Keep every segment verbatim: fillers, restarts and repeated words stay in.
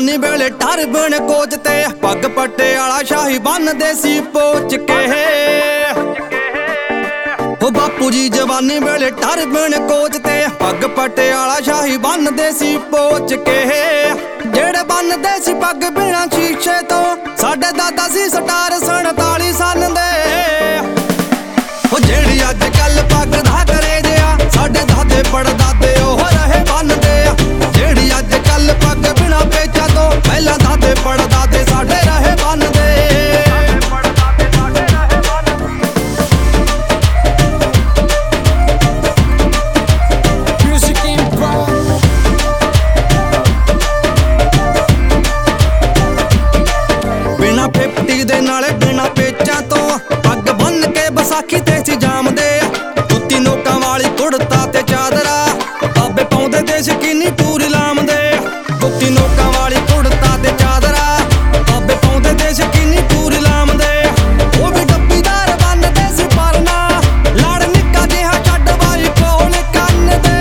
जवानी वेले टरबन कोच ते पग पट्टे आला शाही बनदे सी पोच के। ओ बापू जी जवानी वेले टरबन कोच ते पग पट्टे आला शाही बनदे सी पोच के। जेड़े बनदे सी पग बिना शीशे तो साडे दादा सी स्टार सनताली सन दे। ओ जेड़ी अज कल पग दा करे जिया साडे दादे पड़दादे ओह रहे बनदे। जेड़ी अज कल पग बिना पेचा तो पहला दादे पड़दादे साडे रहे बनदे। बिना फिफ्टी दे नाले बिना पेचा तो पग बन के बसाखी ते सी जामदे। कुत्ती नोकां वाली कुड़ता ते चादरा बाबे पाउंदे ते शकीनी पूरी लामदे। कुत्ती नोकां वाली कुड़ता ते चादरा बाबे पाउंदे ते शकीनी पूरी लामदे। ओ भी डब्बीदार बनदे सी परना लड़ निक्का जिहा छड्ड बाई कोल कन्न दे।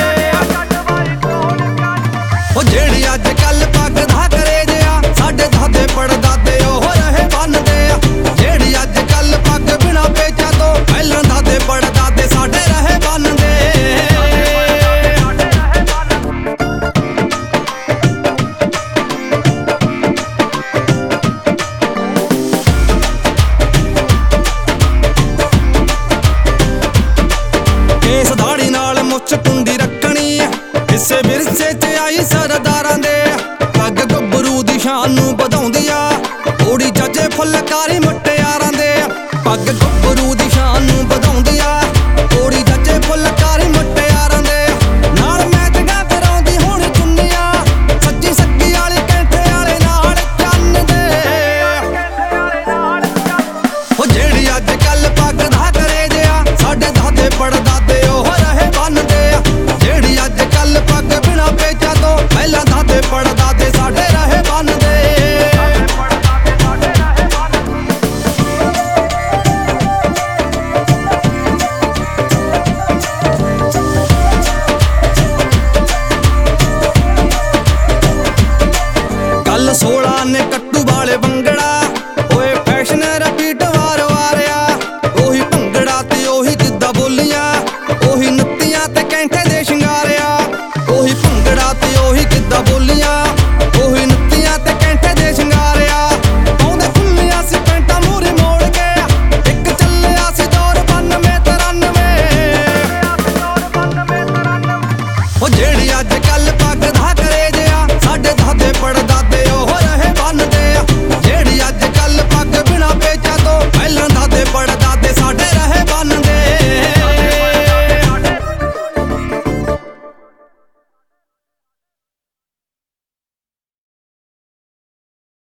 ओ जेड़ी अज कल पग दा करे जिया साडे दादे पड़दादे ओह रहे बनदे। जेड़ी अज कल पग बिना पेचा तो पहला दादे पड़दादे साडे रहे बनदे। केस दाड़ी नाल मुछ कुंडी रखनी हिस्से विरसे च आई सरदारां दे। पग गब्बरू दी शान नूं वधाउंदी आ ओड़ी जजे फुलकारी मुटियारां दे। पग गब्बरू